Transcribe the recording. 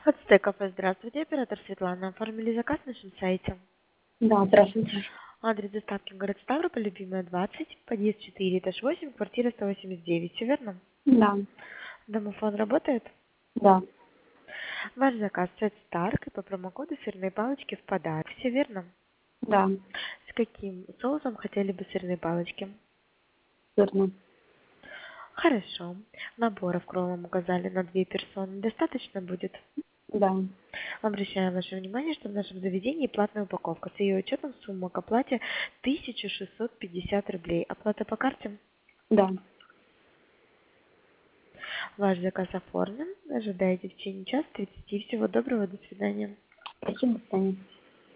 От Стеков, здравствуйте, оператор Светлана. Оформили заказ на нашем сайте. Да, здравствуйте. Адрес доставки город Ставрополь, Любимая, 20, подъезд 4, этаж 8, квартира 189, все верно? Да, Домофон работает? да, Ваш заказ цвет Старк и по промокоду сырные палочки в подарок, все верно? да, С каким соусом хотели бы сырные палочки? верно. Хорошо. Наборов кровом указали на 2 персоны. Достаточно будет? Да, Обращаем ваше внимание, что в нашем заведении платная упаковка. С ее учетом сумма к оплате 1650 рублей. Оплата по карте. да. Ваш заказ оформлен. Ожидайте в течение часа 30. Всего доброго. До свидания. Спасибо, до свидания.